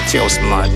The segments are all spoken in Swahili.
Zingatia smart.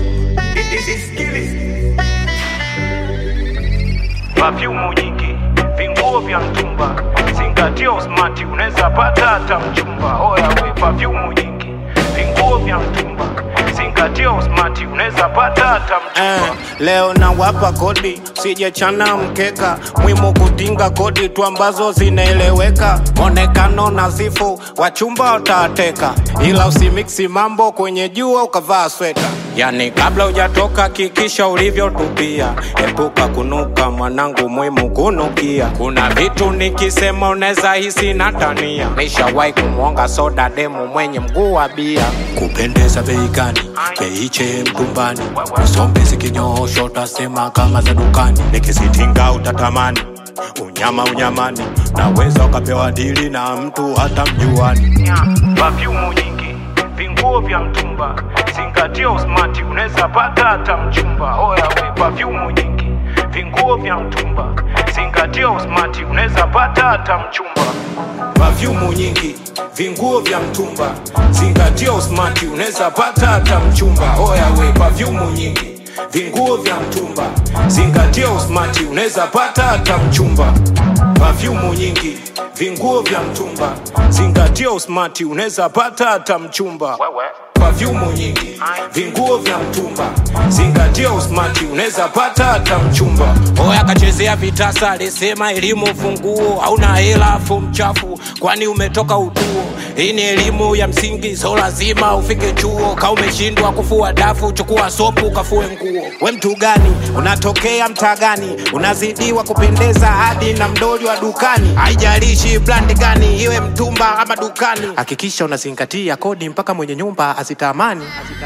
Perfume nyingi, vinguo vya mtumba. Zingatia smart, unaweza pata hata mchumba. Oya we, perfume nyingi, vinguo vya mtumba. Zingatia smart, unaweza pata hata mchumba. Leo na wapa kodi, sije chana mkeka. Muhimu kutinga kodi tu ambazo zinaeleweka. Monekano nazifu, wachumba utateka. Ila usimixi mambo kwenye jua ukavaa sweta. Yani kabla hujatoka kikisha ulivyotupia. Epuka kunuka mwanangu, muhimu kunukia. Kuna vitu nikisema unaweza hisi natania. Nishawahi kumuonga soda demu mwenye mguu wa bia. Kupendeza bei gani? Beiche mtumbani. Usombe zikinyoosho utasema kama za dukani. Nikisitinga utatamani unyamani. Naweza ukapewa dili na mtu hata mjuani. Perfume nyingi, vinguo vya mtumba. Zingatia smart, unaweza pata hata mchumba. Oya we, perfume nyingi, vinguo vya mtumba. Zingatia smart, unaweza pata hata mchumba. Perfume nyingi, vinguo vya mtumba. Zingatia smart, unaweza pata hata mchumba. Oya we, perfume nyingi, vinguo vya mtumba. Zingatia smart, unaweza pata hata mchumba. Perfume nyingi, vinguo vya mtumba. Zingatia smart, unaweza pata hata mchumba. Perfume nyingi, vinguo vya mtumba. Zingatia smart, unaweza pata hata mchumba. Oya kachezea vitasa, alisema elimu funguo. Hauna hela afu mchafu, kwani umetoka utuo. Hii ni elimu ya msingi, so lazima ufike chuo. Ka umeshindwa kufua dafu, chukua sopu kafue nguo. We mtu gani? Unatokea mtaa gani? Unazidiwa kupendeza hadi na mdoli wa dukani. Haijalishi brand gani, iwe mtumba ama dukani. Hakikisha unazingatia kodi mpaka mwenye nyumba asitamani.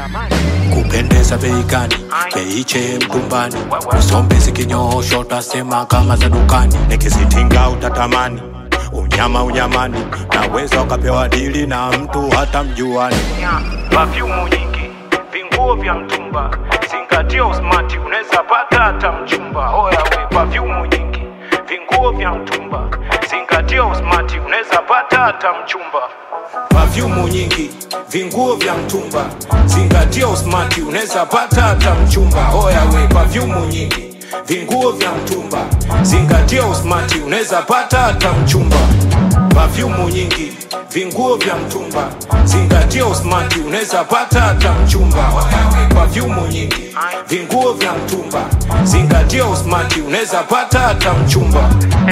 Kupendeza bei gani? Beiche mtumbani. Usombe zikinyoosho utasema kama za dukani. Nikisitinga utatamani unyamani. Naweza ukapewa dili na mtu hata mjuani. Perfume nyingi, vinguo vya mtumba. Zingatia smart, unaweza pata hata mchumba. Oya we, perfume nyingi, vinguo vya mtumba. Zingatia smart, unaweza pata hata mchumba. Perfume nyingi, vinguo vya mtumba. Zingatia smart, unaweza pata hata mchumba. Oya we, perfume nyingi, vinguo vya mtumba. Zingatia smart, unaweza pata hata mchumba. Perfume nyingi, vinguo vya mtumba. Zingatia smart, unaweza pata hata mchumba. Perfume nyingi, vinguo vya mtumba. Zingatia smart, unaweza pata hata mchumba.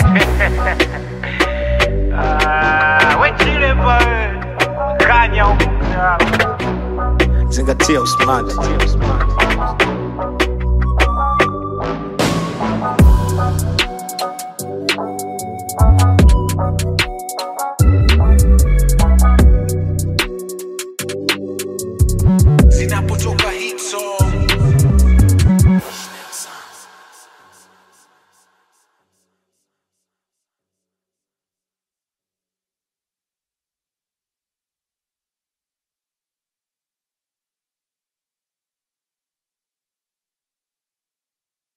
We chile pa kanya huko. Zingatia smart. Zinapotoka